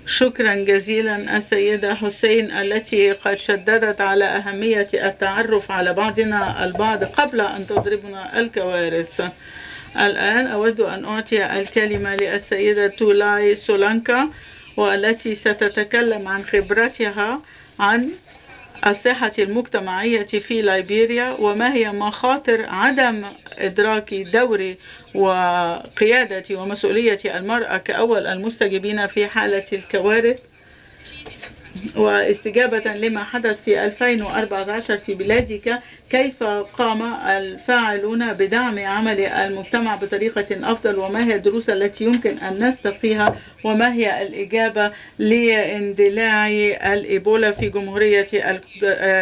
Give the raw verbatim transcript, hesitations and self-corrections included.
شكرا جزيلا السيدة حسين التي قد شددت على أهمية التعرف على بعضنا البعض قبل أن تضربنا الكوارث. الآن أود أن أعطي الكلمة للسيدة تولاي سولانكا، والتي ستتكلم عن خبرتها عن الصحة المجتمعية في ليبيريا، وما هي مخاطر عدم إدراك دور وقيادة ومسؤولية المرأة كأول المستجيبين في حالة الكوارث. واستجابة لما حدث في ألفين وأربعة عشر في بلادك، كيف قام الفاعلون بدعم عمل المجتمع بطريقة أفضل، وما هي الدروس التي يمكن أن نستقيها، وما هي الإجابة لاندلاع الإيبولا في جمهورية